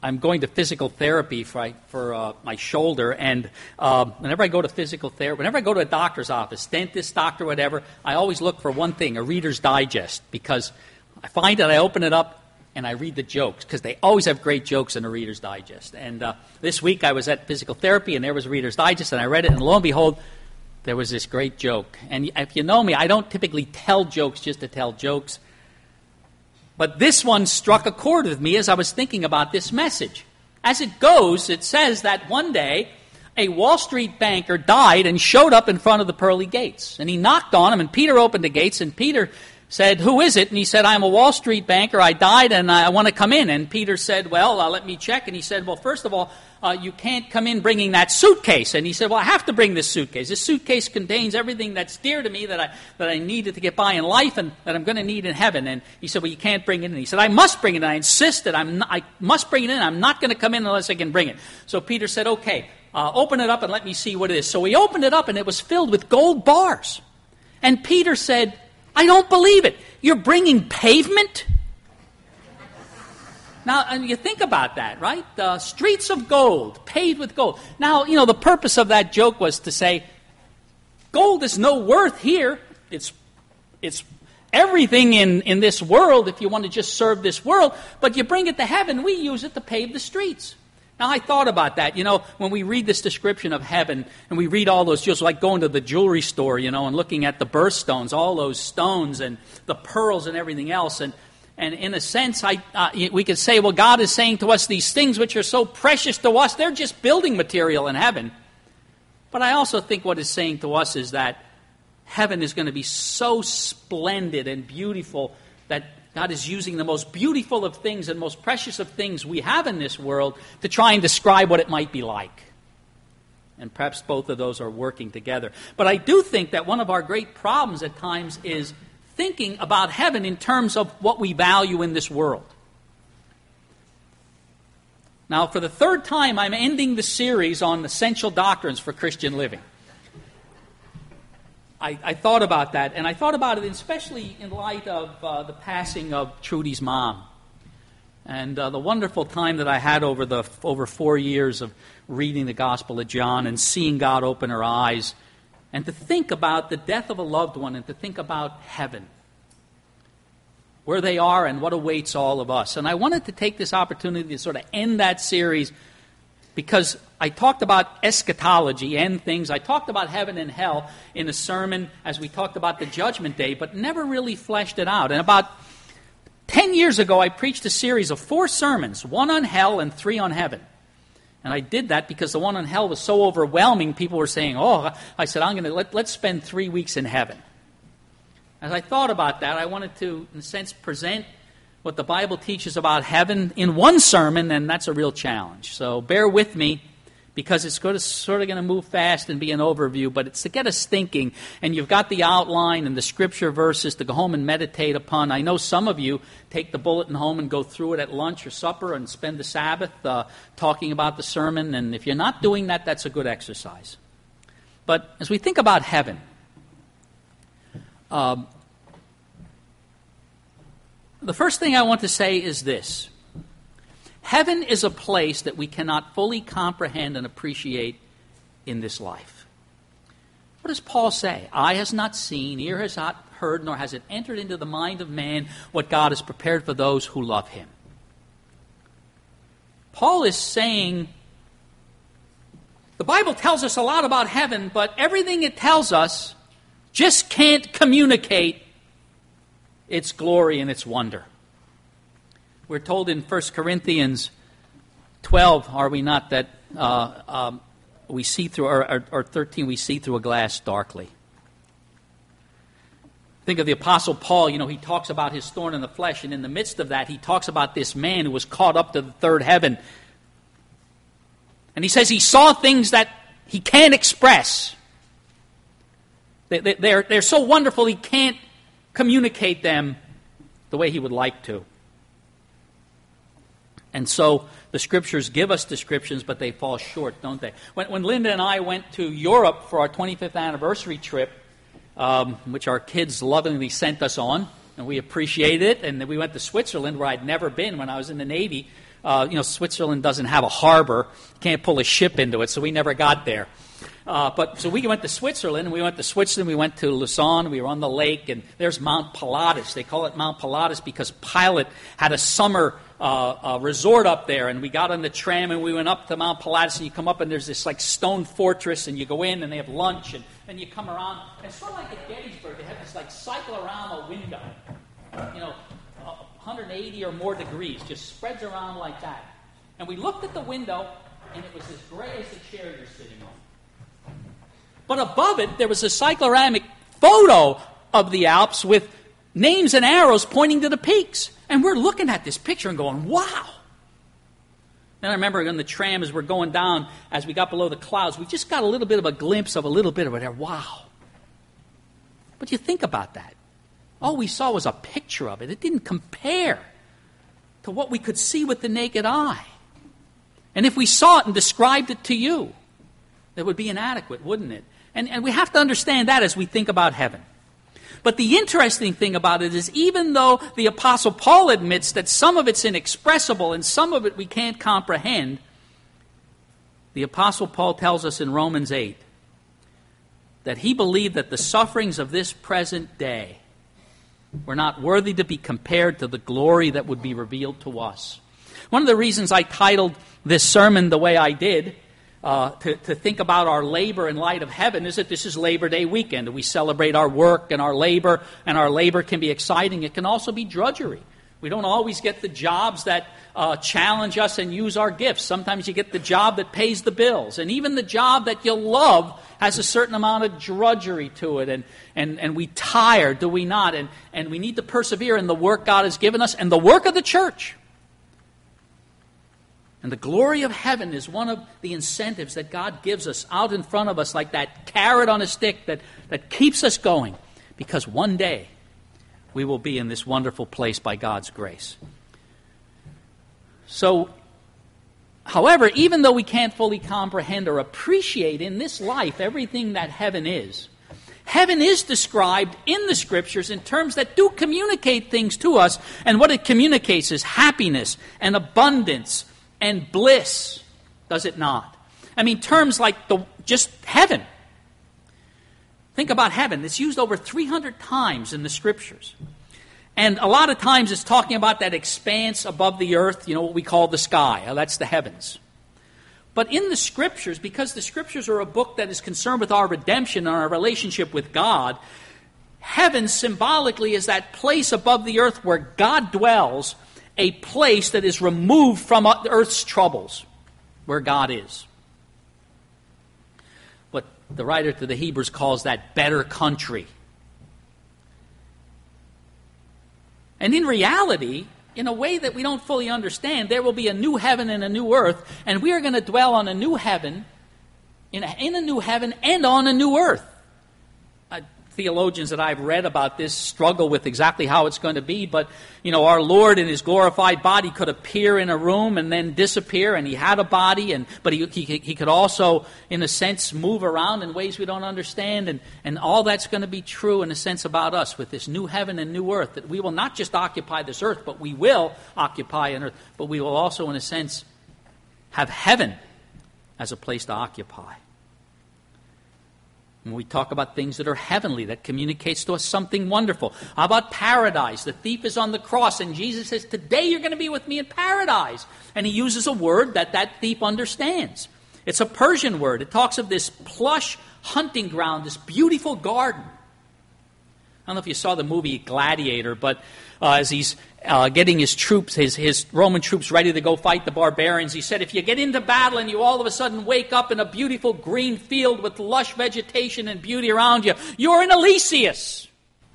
I'm going to physical therapy for my shoulder, and whenever I go to physical therapy, whenever I go to a doctor's office, dentist, doctor, whatever, I always look for one thing, a Reader's Digest, because I find that I open it up and I read the jokes, because they always have great jokes in a Reader's Digest. And this week I was at physical therapy, and there was a Reader's Digest, and I read it, and lo and behold, there was this great joke. And if you know me, I don't typically tell jokes just to tell jokes. But this one struck a chord with me as I was thinking about this message. As it goes, it says that one day a Wall Street banker died and showed up in front of the pearly gates. And he knocked on him, and Peter opened the gates, and Peter said, "Who is it?" And he said, "I'm a Wall Street banker. I died, and I want to come in." And Peter said, "Well, let me check." And he said, "Well, first of all, you can't come in bringing that suitcase." And he said, "Well, I have to bring this suitcase. This suitcase contains everything that's dear to me that I needed to get by in life and that I'm going to need in heaven." And he said, "Well, you can't bring it in." He said, "I must bring it in. I insisted. I must bring it in. I'm not going to come in unless I can bring it." So Peter said, "Okay, open it up and let me see what it is." So he opened it up, and it was filled with gold bars. And Peter said, "I don't believe it. You're bringing pavement?" Now, and you think about that, right? Streets of gold, paved with gold. Now, the purpose of that joke was to say, gold is no worth here. It's everything in this world if you want to just serve this world. But you bring it to heaven, we use it to pave the streets. Now, I thought about that. When we read this description of heaven, and we read all those jewels, like going to the jewelry store, and looking at the birthstones, all those stones and the pearls and everything else. And in a sense, we could say, well, God is saying to us these things which are so precious to us, they're just building material in heaven. But I also think what it's saying to us is that heaven is going to be so splendid and beautiful that God is using the most beautiful of things and most precious of things we have in this world to try and describe what it might be like. And perhaps both of those are working together. But I do think that one of our great problems at times is thinking about heaven in terms of what we value in this world. Now, for the third time, I'm ending the series on essential doctrines for Christian living. I thought about that, and I thought about it especially in light of the passing of Trudy's mom. And the wonderful time that I had over 4 years of reading the Gospel of John and seeing God open her eyes, and to think about the death of a loved one, and to think about heaven, where they are and what awaits all of us. And I wanted to take this opportunity to sort of end that series because I talked about eschatology and things. I talked about heaven and hell in a sermon as we talked about the Judgment Day, but never really fleshed it out. And about 10 years ago, I preached a series of 4 sermons, 1 on hell and 3 on heaven. And I did that because the one on hell was so overwhelming. People were saying, I said, let's spend 3 weeks in heaven. As I thought about that, I wanted to, in a sense, present what the Bible teaches about heaven in one sermon, and that's a real challenge. So bear with me, because it's sort of going to move fast and be an overview, but it's to get us thinking. And you've got the outline and the scripture verses to go home and meditate upon. I know some of you take the bulletin home and go through it at lunch or supper and spend the Sabbath talking about the sermon. And if you're not doing that, that's a good exercise. But as we think about heaven, the first thing I want to say is this. Heaven is a place that we cannot fully comprehend and appreciate in this life. What does Paul say? Eye has not seen, ear has not heard, nor has it entered into the mind of man what God has prepared for those who love him. Paul is saying, the Bible tells us a lot about heaven, but everything it tells us just can't communicate its glory and its wonder. We're told in 1 Corinthians 12, are we not, that we see through, or 13, we see through a glass darkly. Think of the Apostle Paul, he talks about his thorn in the flesh, and in the midst of that, he talks about this man who was caught up to the third heaven. And he says he saw things that he can't express. They're so wonderful he can't communicate them the way he would like to. And so the Scriptures give us descriptions, but they fall short, don't they? When Linda and I went to Europe for our 25th anniversary trip, which our kids lovingly sent us on, and we appreciated it, and then we went to Switzerland, where I'd never been when I was in the Navy. Switzerland doesn't have a harbor. You can't pull a ship into it, so we never got there. So we went to Switzerland, and we went to Lausanne, we were on the lake, and there's Mount Pilatus. They call it Mount Pilatus because Pilate had a summer resort up there, and we got on the tram, and we went up to Mount Pilatus, and you come up, and there's this like stone fortress, and you go in, and they have lunch, and then you come around, and it's sort of like at Gettysburg, they have this like cycle around a window, 180 or more degrees, just spreads around like that. And we looked at the window, and it was as gray as the chair you're sitting on. But above it, there was a cycloramic photo of the Alps with names and arrows pointing to the peaks. And we're looking at this picture and going, wow. And I remember on the tram as we're going down, as we got below the clouds, we just got a little bit of a glimpse of a little bit of it. Wow. But you think about that. All we saw was a picture of it. It didn't compare to what we could see with the naked eye. And if we saw it and described it to you, that would be inadequate, wouldn't it? And we have to understand that as we think about heaven. But the interesting thing about it is even though the Apostle Paul admits that some of it's inexpressible and some of it we can't comprehend, the Apostle Paul tells us in Romans 8 that he believed that the sufferings of this present day were not worthy to be compared to the glory that would be revealed to us. One of the reasons I titled this sermon the way I did, to think about our labor in light of heaven, is that this is Labor Day weekend. We celebrate our work and our labor can be exciting. It can also be drudgery. We don't always get the jobs that challenge us and use our gifts. Sometimes you get the job that pays the bills. And even the job that you love has a certain amount of drudgery to it. And we tire, do we not? And we need to persevere in the work God has given us and the work of the church. And the glory of heaven is one of the incentives that God gives us out in front of us, like that carrot on a stick that keeps us going. Because one day we will be in this wonderful place by God's grace. So, however, even though we can't fully comprehend or appreciate in this life everything that heaven is described in the Scriptures in terms that do communicate things to us. And what it communicates is happiness and abundance and bliss, does it not? I mean, terms like just heaven. Think about heaven. It's used over 300 times in the Scriptures. And a lot of times it's talking about that expanse above the earth, what we call the sky. That's the heavens. But in the Scriptures, because the Scriptures are a book that is concerned with our redemption and our relationship with God, heaven symbolically is that place above the earth where God dwells, a place that is removed from earth's troubles, where God is. What the writer to the Hebrews calls that better country. And in reality, in a way that we don't fully understand, there will be a new heaven and a new earth, and we are going to dwell on a new heaven, in a new heaven and on a new earth. Theologians that I've read about this struggle with exactly how it's going to be, but our Lord in His glorified body could appear in a room and then disappear, and He had a body, but he could also, in a sense, move around in ways we don't understand, and all that's going to be true in a sense about us with this new heaven and new earth, that we will not just occupy this earth, but we will occupy an earth, but we will also, in a sense, have heaven as a place to occupy. When we talk about things that are heavenly, that communicates to us something wonderful. How about paradise? The thief is on the cross, and Jesus says, today you're going to be with me in paradise. And He uses a word that thief understands. It's a Persian word. It talks of this plush hunting ground, this beautiful garden. I don't know if you saw the movie Gladiator, but as he's getting his troops, his Roman troops ready to go fight the barbarians, he said, if you get into battle and you all of a sudden wake up in a beautiful green field with lush vegetation and beauty around you, you're in Elysius.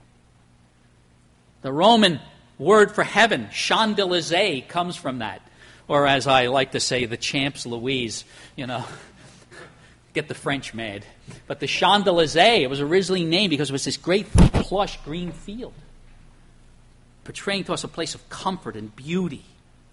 The Roman word for heaven, Champs-Élysées, comes from that. Or as I like to say, the Champs-Louise, get the French mad. But the Champs-Élysées, it was originally named because it was this great plush green field, portraying to us a place of comfort and beauty.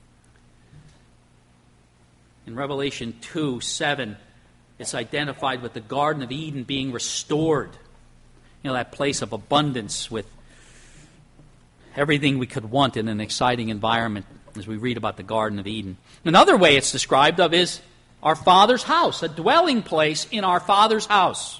In Revelation 2:7, it's identified with the Garden of Eden being restored. That place of abundance with everything we could want in an exciting environment. as we read about the Garden of Eden. Another way it's described of is our Father's house, a dwelling place in our Father's house.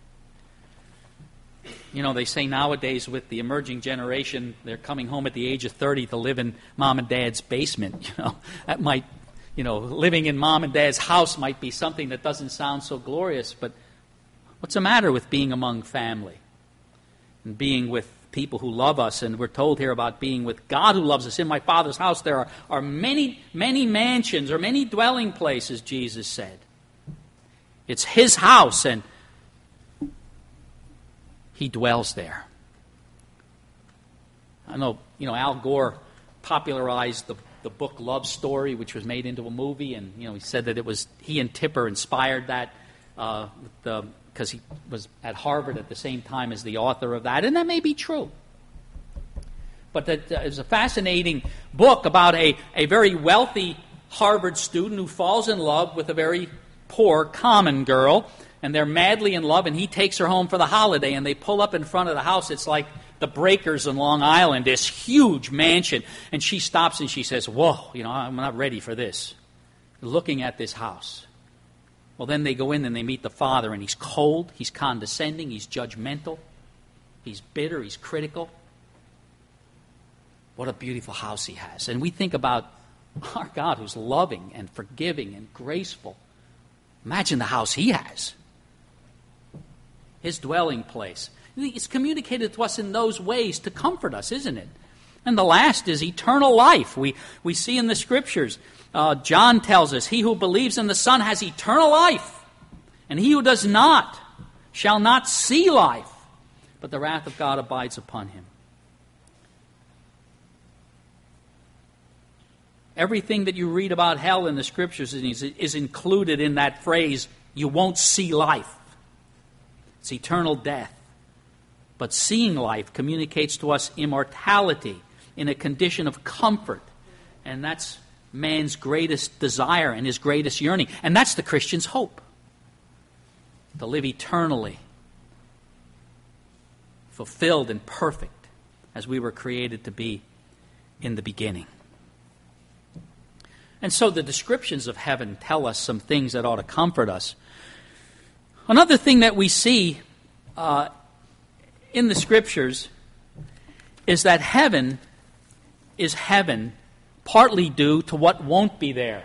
You know, they say nowadays with the emerging generation, they're coming home at the age of 30 to live in mom and dad's basement. You know, that might, living in mom and dad's house might be something that doesn't sound so glorious, but what's the matter with being among family and being with people who love us? And we're told here about being with God who loves us. In my Father's house there are many, many mansions or many dwelling places, Jesus said. It's His house, and He dwells there. I know, Al Gore popularized the book Love Story, which was made into a movie, and, he said that it was he and Tipper inspired that because he was at Harvard at the same time as the author of that, and that may be true. But that is a fascinating book about a very wealthy Harvard student who falls in love with a very poor common girl, and they're madly in love, and he takes her home for the holiday, and they pull up in front of the house. It's like the Breakers in Long Island, this huge mansion, and she stops and she says, "Whoa, I'm not ready for this," looking at this house. Well, then they go in and they meet the father, and he's cold, he's condescending, he's judgmental, he's bitter, he's critical. What a beautiful house he has. And we think about our God who's loving and forgiving and graceful. Imagine the house He has. His dwelling place. It's communicated to us in those ways to comfort us, isn't it? And the last is eternal life. We see in the Scriptures, John tells us, he who believes in the Son has eternal life, and he who does not shall not see life, but the wrath of God abides upon him. Everything that you read about hell in the Scriptures is included in that phrase, you won't see life. It's eternal death. But seeing life communicates to us immortality in a condition of comfort. And that's man's greatest desire and his greatest yearning. And that's the Christian's hope. To live eternally, fulfilled and perfect as we were created to be in the beginning. And so the descriptions of heaven tell us some things that ought to comfort us. Another thing that we see in the Scriptures is that heaven is heaven partly due to what won't be there.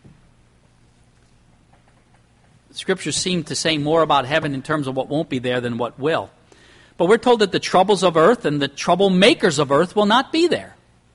The Scriptures seem to say more about heaven in terms of what won't be there than what will. But we're told that the troubles of earth and the troublemakers of earth will not be there.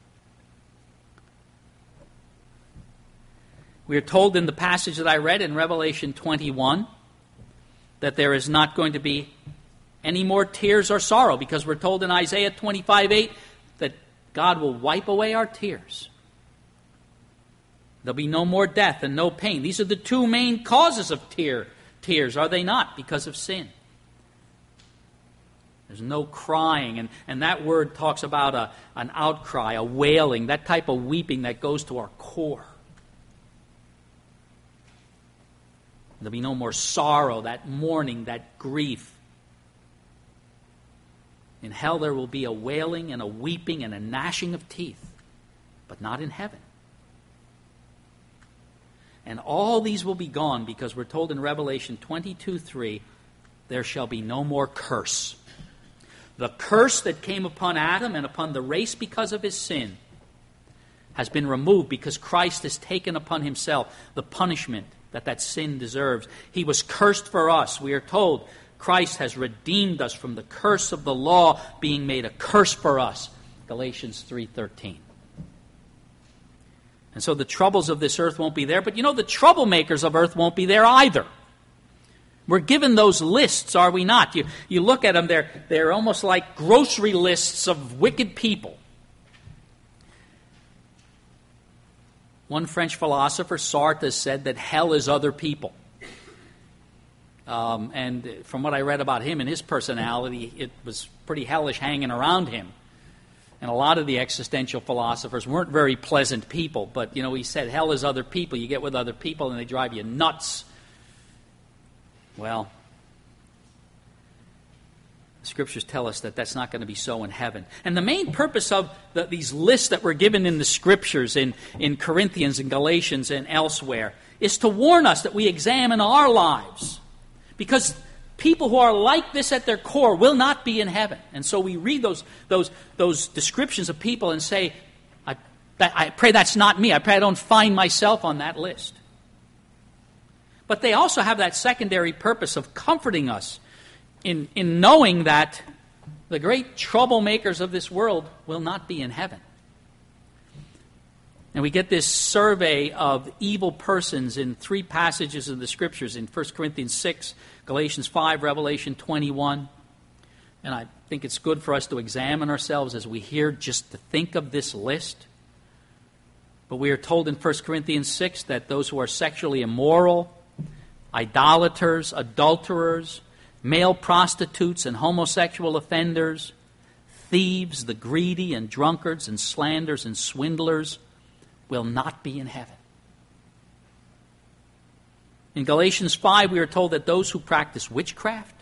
We are told in the passage that I read in Revelation 21 that there is not going to be any more tears or sorrow, because we're told in Isaiah 25:8 that God will wipe away our tears. There'll be no more death and no pain. These are the two main causes of tears, are they not? Because of sin. There's no crying, and that word talks about an outcry, a wailing, that type of weeping that goes to our core. There'll be no more sorrow, that mourning, that grief. In hell there will be a wailing and a weeping and a gnashing of teeth, but not in heaven. And all these will be gone because we're told in Revelation 22:3, there shall be no more curse. The curse that came upon Adam and upon the race because of his sin has been removed because Christ has taken upon himself the punishment that sin deserves. He was cursed for us. We are told Christ has redeemed us from the curse of the law, being made a curse for us. Galatians 3:13. And so the troubles of this earth won't be there, but the troublemakers of earth won't be there either. We're given those lists, are we not? You look at them, they're almost like grocery lists of wicked people. One French philosopher, Sartre, said that hell is other people. And from what I read about him and his personality, it was pretty hellish hanging around him. And a lot of the existential philosophers weren't very pleasant people, but, he said hell is other people. You get with other people and they drive you nuts. Well, Scriptures tell us that that's not going to be so in heaven. And the main purpose of these lists that were given in the Scriptures in Corinthians and Galatians and elsewhere is to warn us that we examine our lives. Because people who are like this at their core will not be in heaven. And so we read those descriptions of people and say, I pray that's not me. I pray I don't find myself on that list. But they also have that secondary purpose of comforting us in knowing that the great troublemakers of this world will not be in heaven. And we get this survey of evil persons in 3 passages of the Scriptures, in 1 Corinthians 6, Galatians 5, Revelation 21. And I think it's good for us to examine ourselves as we hear just to think of this list. But we are told in 1 Corinthians 6 that those who are sexually immoral, idolaters, adulterers, male prostitutes and homosexual offenders, thieves, the greedy and drunkards and slanderers and swindlers will not be in heaven. In Galatians 5, we are told that those who practice witchcraft,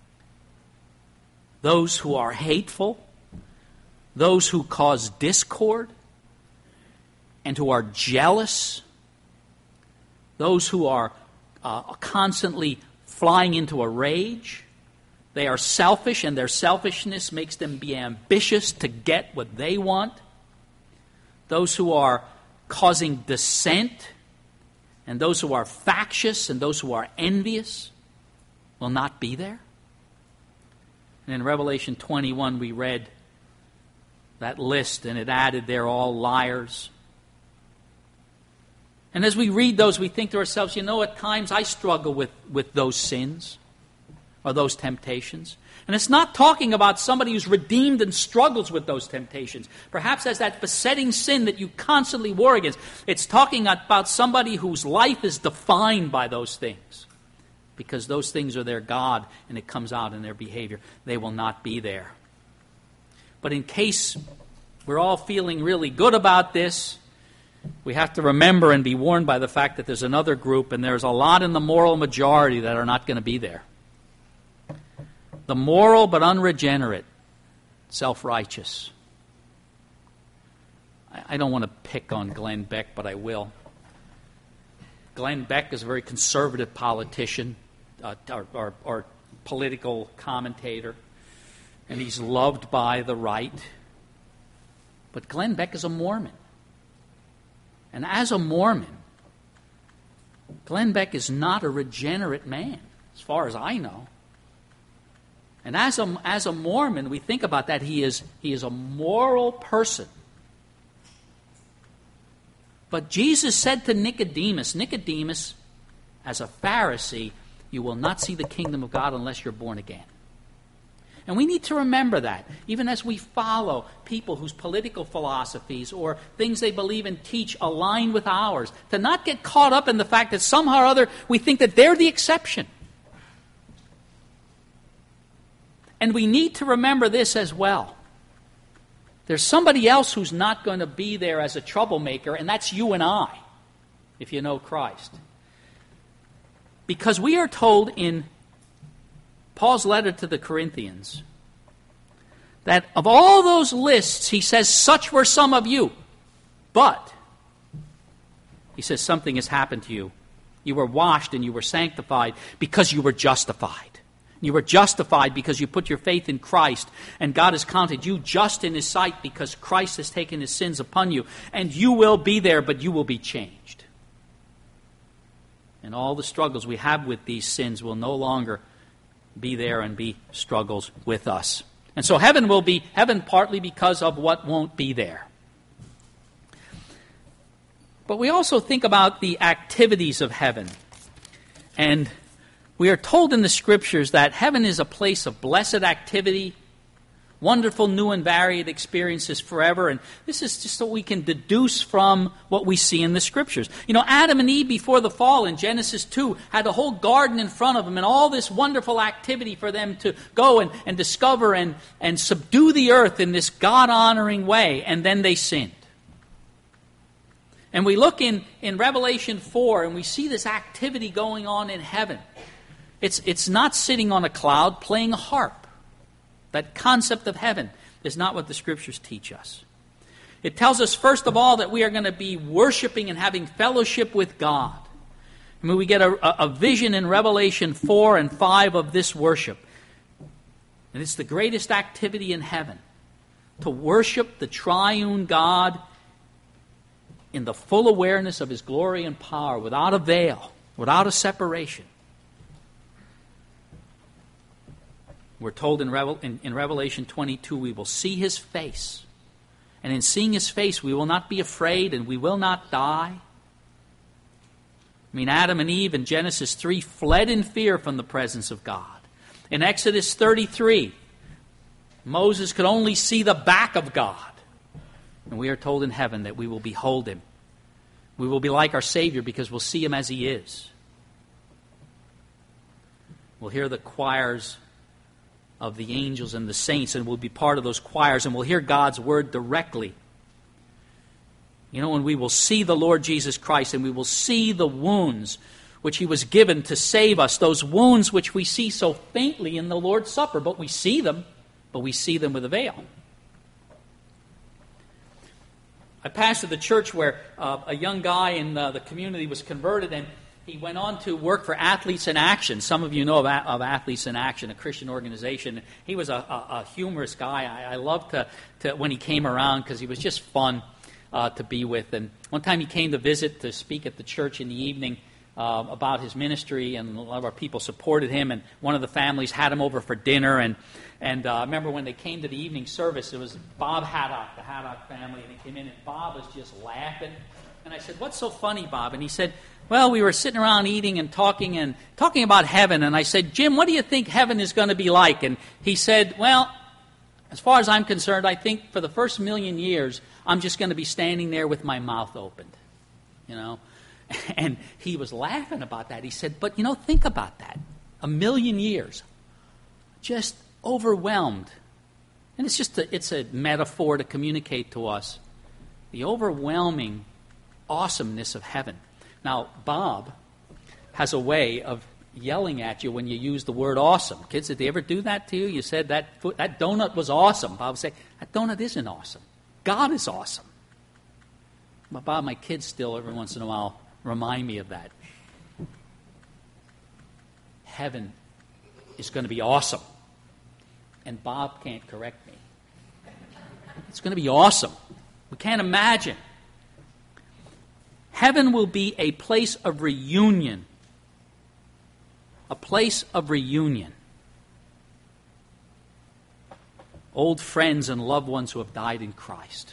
those who are hateful, those who cause discord, and who are jealous, those who are constantly flying into a rage, they are selfish, and their selfishness makes them be ambitious to get what they want. Those who are causing dissent, and those who are factious, and those who are envious will not be there. And in Revelation 21 we read that list, and it added they're all liars. And as we read those, we think to ourselves, at times I struggle with those sins or those temptations. And it's not talking about somebody who's redeemed and struggles with those temptations. Perhaps as that besetting sin that you constantly war against. It's talking about somebody whose life is defined by those things. Because those things are their God, and it comes out in their behavior. They will not be there. But in case we're all feeling really good about this, we have to remember and be warned by the fact that there's another group, and there's a lot in the moral majority that are not going to be there. The moral but unregenerate, self-righteous. I don't want to pick on Glenn Beck, but I will. Glenn Beck is a very conservative politician or political commentator, and he's loved by the right. But Glenn Beck is a Mormon. And as a Mormon, Glenn Beck is not a regenerate man, as far as I know. And as a Mormon, we think about that. He is a moral person. But Jesus said to Nicodemus, as a Pharisee, you will not see the kingdom of God unless you're born again. And we need to remember that, even as we follow people whose political philosophies or things they believe and teach align with ours, to not get caught up in the fact that somehow or other we think that they're the exception. And we need to remember this as well. There's somebody else who's not going to be there as a troublemaker, and that's you and I, if you know Christ. Because we are told in Paul's letter to the Corinthians that of all those lists, he says, such were some of you. But, he says, something has happened to you. You were washed and you were sanctified because you were justified. You were justified because you put your faith in Christ, and God has counted you just in His sight because Christ has taken His sins upon you. And you will be there, but you will be changed. And all the struggles we have with these sins will no longer be there and be struggles with us. And so heaven will be heaven partly because of what won't be there. But we also think about the activities of heaven. And we are told in the Scriptures that heaven is a place of blessed activity, wonderful new and varied experiences forever. And this is just so we can deduce from what we see in the Scriptures. Adam and Eve before the fall in Genesis 2 had a whole garden in front of them and all this wonderful activity for them to go and discover and subdue the earth in this God-honoring way. And then they sinned. And we look in Revelation 4 and we see this activity going on in heaven. It's not sitting on a cloud playing a harp. That concept of heaven is not what the Scriptures teach us. It tells us, first of all, that we are going to be worshiping and having fellowship with God. I mean, we get a vision in Revelation 4 and 5 of this worship. And it's the greatest activity in heaven, to worship the triune God in the full awareness of His glory and power, without a veil, without a separation. We're told in Revelation 22, we will see His face. And in seeing His face, we will not be afraid and we will not die. I mean, Adam and Eve in Genesis 3 fled in fear from the presence of God. In Exodus 33, Moses could only see the back of God. And we are told in heaven that we will behold Him. We will be like our Savior because we'll see Him as He is. We'll hear the choirs of the angels and the saints, and we'll be part of those choirs, and we'll hear God's word directly. You know, and we will see the Lord Jesus Christ, and we will see the wounds which He was given to save us, those wounds which we see so faintly in the Lord's Supper, but we see them with a veil. I pastored the church where a young guy in the community was converted, and he went on to work for Athletes in Action. Some of you know of Athletes in Action, a Christian organization. He was a humorous guy. I loved to when he came around because he was just fun to be with. And one time he came to visit to speak at the church in the evening about his ministry, and a lot of our people supported him. And one of the families had him over for dinner. And I remember when they came to the evening service, it was Bob Haddock, the Haddock family, and he came in, and Bob was just laughing. And I said, "What's so funny, Bob?" And he said, "Well, we were sitting around eating and talking about heaven." And I said, "Jim, what do you think heaven is going to be like?" And he said, "Well, as far as I'm concerned, I think for the first 1,000,000 years, I'm just going to be standing there with my mouth opened." You know? And he was laughing about that. He said, "But, think about that. 1,000,000 years. Just overwhelmed." And it's a metaphor to communicate to us the overwhelming awesomeness of heaven. Now, Bob has a way of yelling at you when you use the word awesome. Kids, did they ever do that to you? You said that donut was awesome. Bob would say, "That donut isn't awesome. God is awesome." But Bob, my kids still every once in a while remind me of that. Heaven is going to be awesome. And Bob can't correct me. It's going to be awesome. We can't imagine. Heaven will be a place of reunion. A place of reunion. Old friends and loved ones who have died in Christ.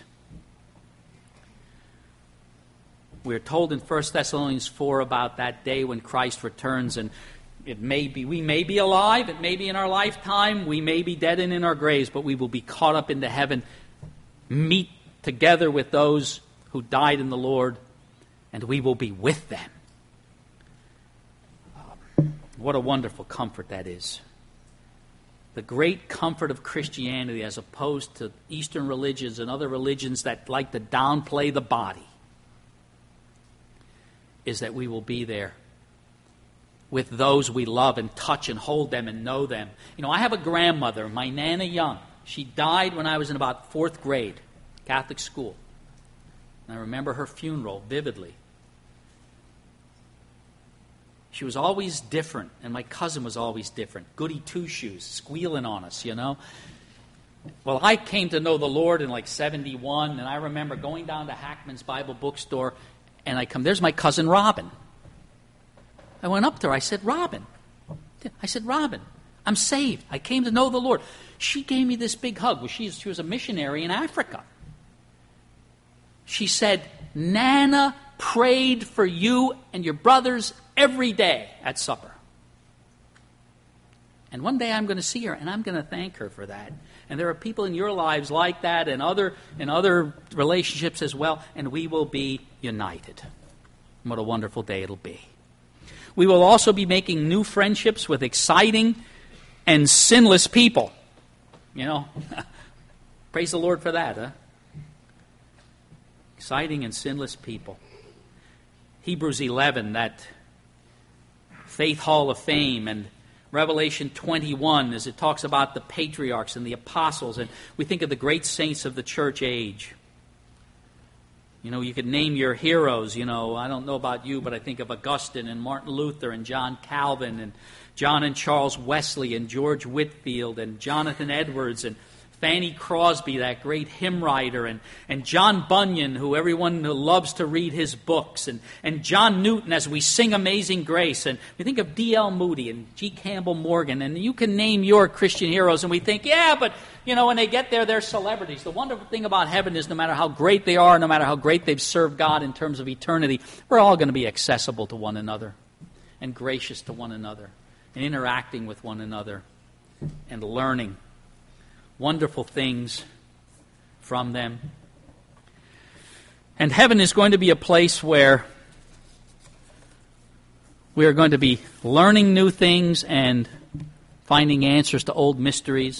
We're told in 1 Thessalonians 4 about that day when Christ returns, and we may be alive, it may be in our lifetime, we may be dead and in our graves, but we will be caught up into heaven, meet together with those who died in the Lord, and we will be with them. What a wonderful comfort that is. The great comfort of Christianity, as opposed to Eastern religions and other religions that like to downplay the body, is that we will be there with those we love and touch and hold them and know them. I have a grandmother, my Nana Young. She died when I was in about 4th grade, Catholic school. And I remember her funeral vividly. She was always different, and my cousin was always different. Goody two-shoes, squealing on us, Well, I came to know the Lord in 71, and I remember going down to Hackman's Bible bookstore, and there's my cousin Robin. I went up to her, I said, Robin, I'm saved. I came to know the Lord. She gave me this big hug. Well, she was a missionary in Africa. She said, "Nana prayed for you and your brothers every day at supper. And one day I'm going to see her, and I'm going to thank her for that." And there are people in your lives like that, and other relationships as well, and we will be united. What a wonderful day it'll be. We will also be making new friendships with exciting and sinless people. Praise the Lord for that, huh? Exciting and sinless people. Hebrews 11, that Faith Hall of Fame, and Revelation 21, as it talks about the patriarchs and the apostles, and we think of the great saints of the church age. You know, you could name your heroes. You know, I don't know about you, but I think of Augustine and Martin Luther and John Calvin and John and Charles Wesley and George Whitefield and Jonathan Edwards and Fanny Crosby, that great hymn writer, and John Bunyan, who everyone loves to read his books, and John Newton as we sing Amazing Grace, and we think of D.L. Moody and G. Campbell Morgan, and you can name your Christian heroes, and we think, yeah, but, you know, when they get there, they're celebrities. The wonderful thing about heaven is no matter how great they are, no matter how great they've served God in terms of eternity, we're all going to be accessible to one another and gracious to one another and interacting with one another and learning wonderful things from them. And heaven is going to be a place where we are going to be learning new things and finding answers to old mysteries.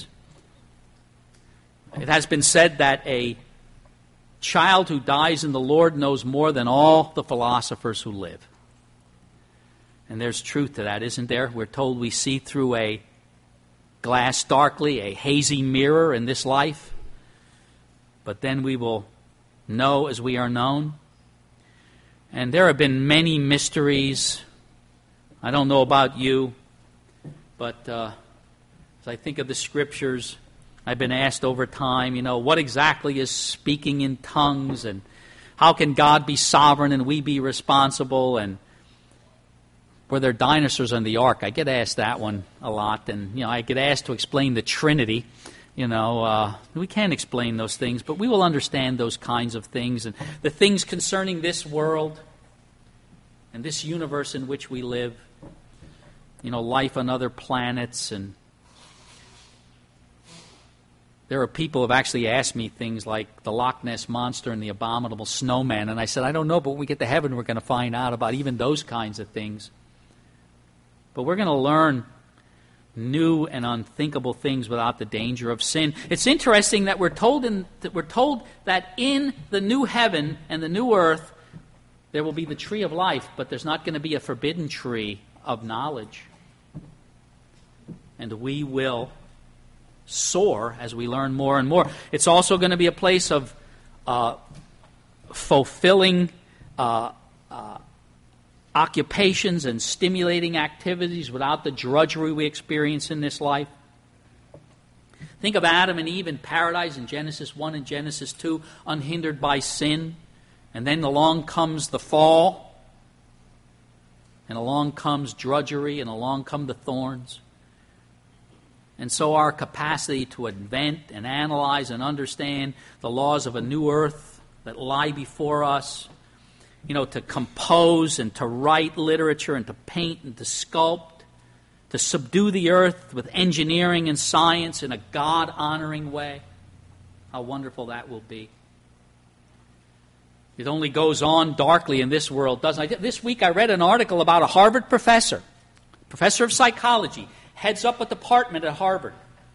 It has been said that a child who dies in the Lord knows more than all the philosophers who live. And there's truth to that, isn't there? We're told we see through a glass darkly, a hazy mirror in this life, but then we will know as we are known. And there have been many mysteries. I don't know about you, but as I think of the Scriptures, I've been asked over time, you know, what exactly is speaking in tongues, and how can God be sovereign and we be responsible, and were there dinosaurs on the ark? I get asked that one a lot, and you know, I get asked to explain the Trinity. You know, we can't explain those things, but we will understand those kinds of things, and the things concerning this world and this universe in which we live. You know, life on other planets, and there are people who have actually asked me things like the Loch Ness Monster and the abominable snowman, and I said, I don't know, but when we get to heaven, we're going to find out about even those kinds of things. But we're going to learn new and unthinkable things without the danger of sin. It's interesting that we're told that in the new heaven and the new earth there will be the tree of life, but there's not going to be a forbidden tree of knowledge. And we will soar as we learn more and more. It's also going to be a place of fulfilling occupations and stimulating activities without the drudgery we experience in this life. Think of Adam and Eve in paradise in Genesis 1 and Genesis 2, unhindered by sin. And then along comes the fall, and along comes drudgery, and along come the thorns. And so our capacity to invent and analyze and understand the laws of a new earth that lie before us, you know, to compose and to write literature and to paint and to sculpt, to subdue the earth with engineering and science in a God-honoring way. How wonderful that will be. It only goes on darkly in this world, doesn't it? This week I read an article about a Harvard professor of psychology, heads up a department at Harvard.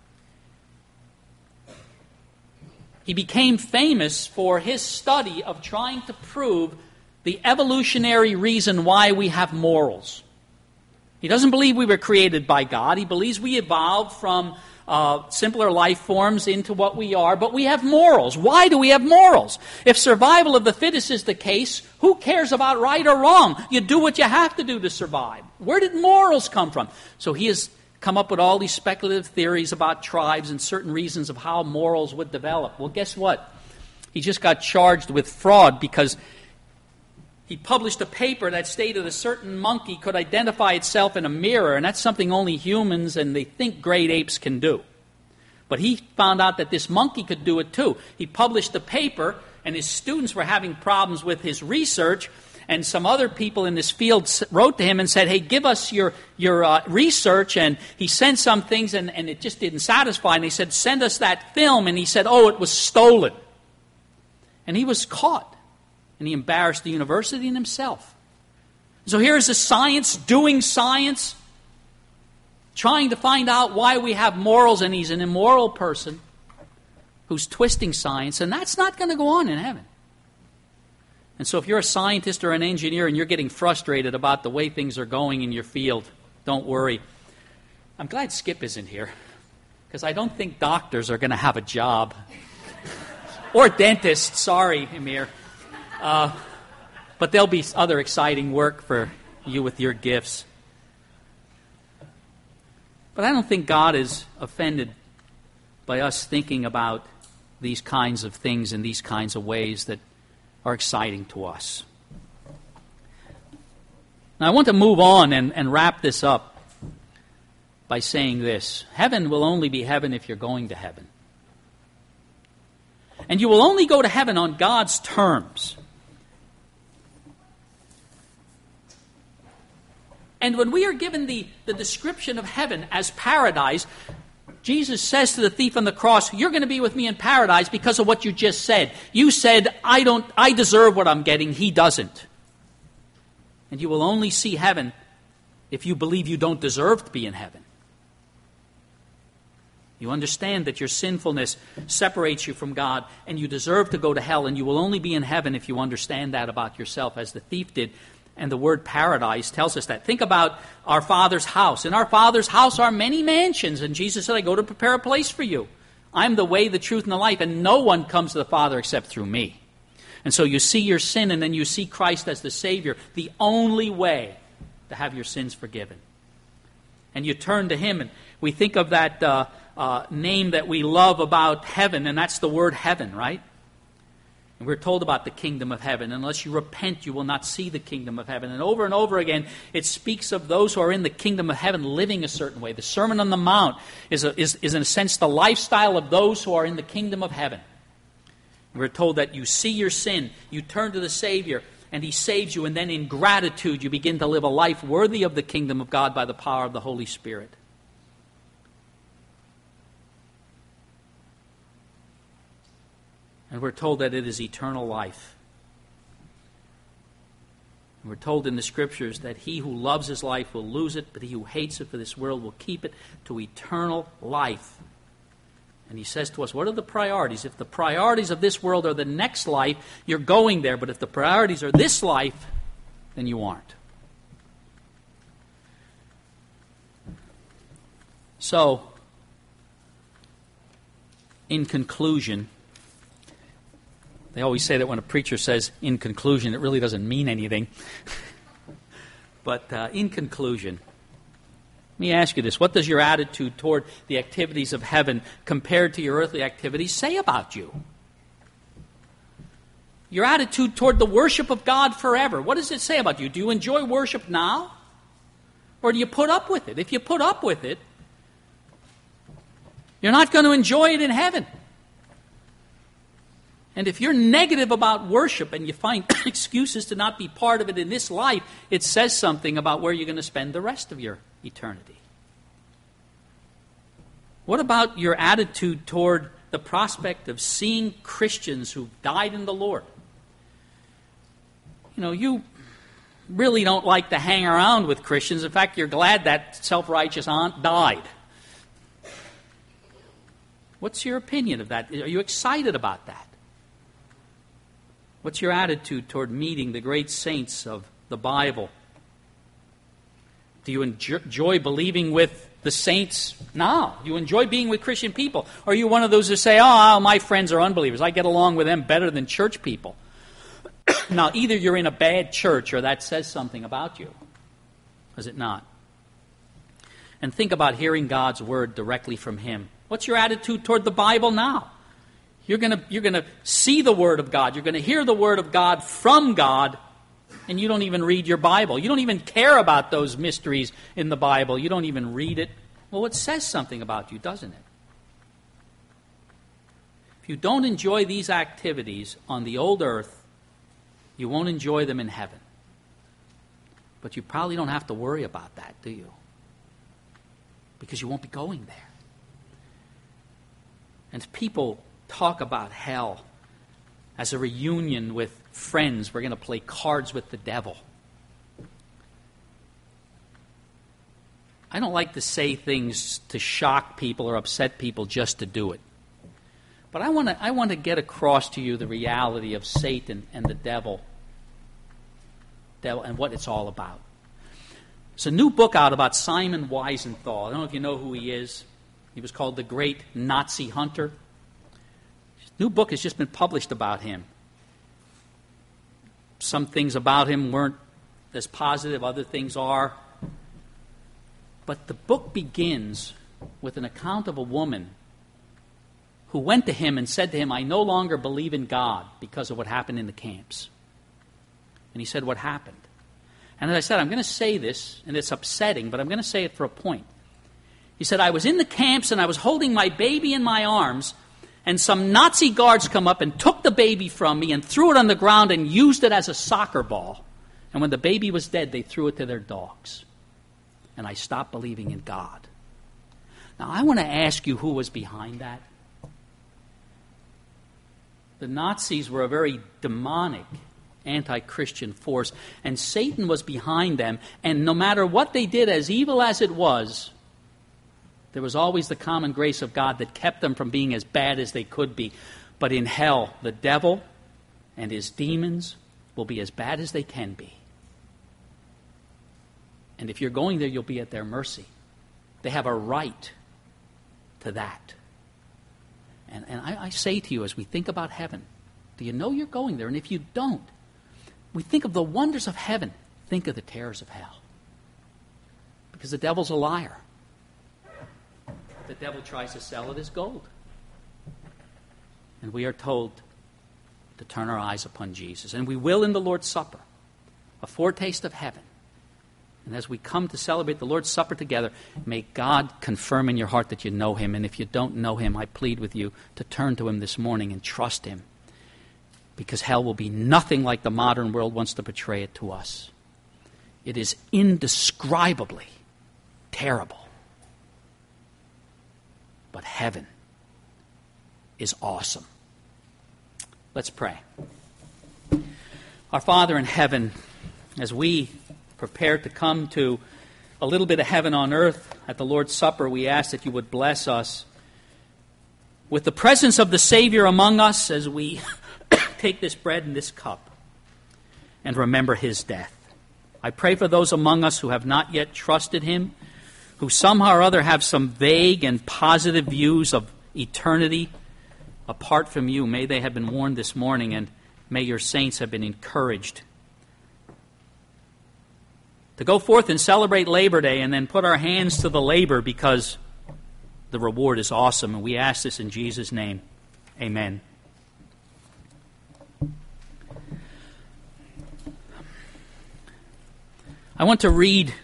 He became famous for his study of trying to prove the evolutionary reason why we have morals. He doesn't believe we were created by God. He believes we evolved from simpler life forms into what we are, but we have morals. Why do we have morals? If survival of the fittest is the case, who cares about right or wrong? You do what you have to do to survive. Where did morals come from? So he has come up with all these speculative theories about tribes and certain reasons of how morals would develop. Well, guess what? He just got charged with fraud because he published a paper that stated a certain monkey could identify itself in a mirror, and that's something only humans and they think great apes can do. But he found out that this monkey could do it too. He published the paper, and his students were having problems with his research, and some other people in this field wrote to him and said, hey, give us your research, and he sent some things, and it just didn't satisfy, and they said, send us that film, and he said, oh, it was stolen. And he was caught. And he embarrassed the university and himself. So here's a science doing science, trying to find out why we have morals, and he's an immoral person who's twisting science, and that's not going to go on in heaven. And so if you're a scientist or an engineer and you're getting frustrated about the way things are going in your field, don't worry. I'm glad Skip isn't here, because I don't think doctors are going to have a job. Or dentists, sorry, Amir. But there'll be other exciting work for you with your gifts. But I don't think God is offended by us thinking about these kinds of things in these kinds of ways that are exciting to us. Now I want to move on and wrap this up by saying this. Heaven will only be heaven if you're going to heaven. And you will only go to heaven on God's terms. And when we are given the description of heaven as paradise, Jesus says to the thief on the cross, you're going to be with me in paradise because of what you just said. You said, I deserve what I'm getting, he doesn't. And you will only see heaven if you believe you don't deserve to be in heaven. You understand that your sinfulness separates you from God and you deserve to go to hell, and you will only be in heaven if you understand that about yourself, as the thief did. And the word paradise tells us that. Think about our Father's house. In our Father's house are many mansions, and Jesus said, I go to prepare a place for you. I'm the way, the truth, and the life, and no one comes to the Father except through me. And so you see your sin, and then you see Christ as the Savior, the only way to have your sins forgiven. And you turn to Him, and we think of that name that we love about heaven, and that's the word heaven, right? And we're told about the kingdom of heaven. Unless you repent, you will not see the kingdom of heaven. And over again, it speaks of those who are in the kingdom of heaven living a certain way. The Sermon on the Mount is in a sense the lifestyle of those who are in the kingdom of heaven. We're told that you see your sin, you turn to the Savior, and He saves you, and then in gratitude you begin to live a life worthy of the kingdom of God by the power of the Holy Spirit. And we're told that it is eternal life. And we're told in the Scriptures that he who loves his life will lose it, but he who hates it for this world will keep it to eternal life. And he says to us, what are the priorities? If the priorities of this world are the next life, you're going there. But if the priorities are this life, then you aren't. So, in conclusion, they always say that when a preacher says, in conclusion, it really doesn't mean anything. But in conclusion, let me ask you this. What does your attitude toward the activities of heaven compared to your earthly activities say about you? Your attitude toward the worship of God forever. What does it say about you? Do you enjoy worship now? Or do you put up with it? If you put up with it, you're not going to enjoy it in heaven. And if you're negative about worship and you find excuses to not be part of it in this life, it says something about where you're going to spend the rest of your eternity. What about your attitude toward the prospect of seeing Christians who've died in the Lord? You know, you really don't like to hang around with Christians. In fact, you're glad that self-righteous aunt died. What's your opinion of that? Are you excited about that? What's your attitude toward meeting the great saints of the Bible? Do you enjoy believing with the saints now? Do you enjoy being with Christian people? Or are you one of those who say, oh, my friends are unbelievers. I get along with them better than church people. Now, either you're in a bad church or that says something about you. Does it not? And think about hearing God's word directly from Him. What's your attitude toward the Bible now? You're going to see the Word of God. You're going to hear the Word of God from God, and you don't even read your Bible. You don't even care about those mysteries in the Bible. You don't even read it. Well, it says something about you, doesn't it? If you don't enjoy these activities on the old earth, you won't enjoy them in heaven. But you probably don't have to worry about that, do you? Because you won't be going there. And people talk about hell as a reunion with friends. We're going to play cards with the devil. I don't like to say things to shock people or upset people just to do it. But I want to get across to you the reality of Satan and the devil and what it's all about. There's a new book out about Simon Wiesenthal. I don't know if you know who he is. He was called the Great Nazi Hunter. His new book has just been published about him. Some things about him weren't as positive, other things are. But the book begins with an account of a woman who went to him and said to him, I no longer believe in God because of what happened in the camps. And he said, what happened? And as I said, I'm going to say this, and it's upsetting, but I'm going to say it for a point. He said, I was in the camps and I was holding my baby in my arms, and some Nazi guards come up and took the baby from me and threw it on the ground and used it as a soccer ball. And when the baby was dead, they threw it to their dogs. And I stopped believing in God. Now, I want to ask you who was behind that. The Nazis were a very demonic anti-Christian force, and Satan was behind them, and no matter what they did, as evil as it was, there was always the common grace of God that kept them from being as bad as they could be. But in hell, the devil and his demons will be as bad as they can be. And if you're going there, you'll be at their mercy. They have a right to that. And I say to you, as we think about heaven, do you know you're going there? And if you don't, we think of the wonders of heaven. Think of the terrors of hell. Because the devil's a liar. The devil tries to sell it as gold. And we are told to turn our eyes upon Jesus. And we will in the Lord's Supper, a foretaste of heaven. And as we come to celebrate the Lord's Supper together, may God confirm in your heart that you know Him. And if you don't know Him, I plead with you to turn to Him this morning and trust Him. Because hell will be nothing like the modern world wants to portray it to us. It is indescribably terrible. But heaven is awesome. Let's pray. Our Father in heaven, as we prepare to come to a little bit of heaven on earth at the Lord's Supper, we ask that you would bless us with the presence of the Savior among us as we take this bread and this cup and remember His death. I pray for those among us who have not yet trusted Him, who somehow or other have some vague and positive views of eternity apart from you. May they have been warned this morning, and may your saints have been encouraged to go forth and celebrate Labor Day and then put our hands to the labor, because the reward is awesome. And we ask this in Jesus' name. Amen. I want to read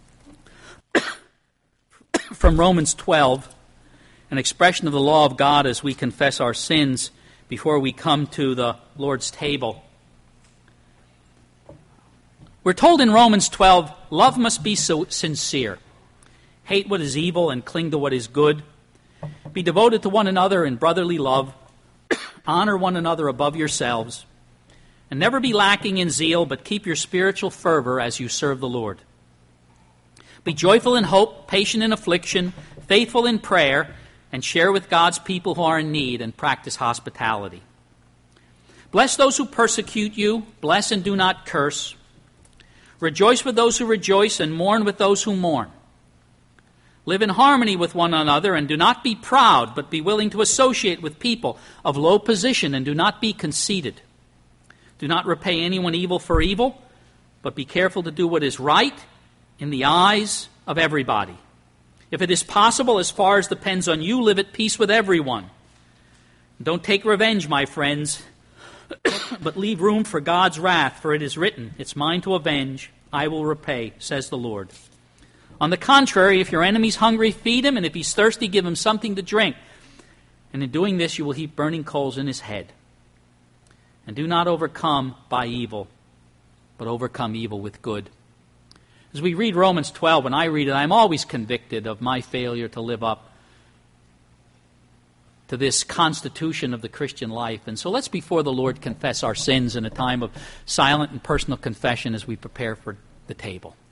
from Romans 12, an expression of the law of God as we confess our sins before we come to the Lord's table. We're told in Romans 12, love must be so sincere. Hate what is evil and cling to what is good. Be devoted to one another in brotherly love. Honor one another above yourselves. And never be lacking in zeal, but keep your spiritual fervor as you serve the Lord. Be joyful in hope, patient in affliction, faithful in prayer, and share with God's people who are in need, and practice hospitality. Bless those who persecute you. Bless and do not curse. Rejoice with those who rejoice, and mourn with those who mourn. Live in harmony with one another, and do not be proud, but be willing to associate with people of low position, and do not be conceited. Do not repay anyone evil for evil, but be careful to do what is right in the eyes of everybody. If it is possible, as far as depends on you, live at peace with everyone. Don't take revenge, my friends, but leave room for God's wrath, for it is written, it's mine to avenge, I will repay, says the Lord. On the contrary, if your enemy's hungry, feed him, and if he's thirsty, give him something to drink. And in doing this, you will heap burning coals in his head. And do not overcome by evil, but overcome evil with good. As we read Romans 12, when I read it, I'm always convicted of my failure to live up to this constitution of the Christian life. And so let's, before the Lord, confess our sins in a time of silent and personal confession as we prepare for the table.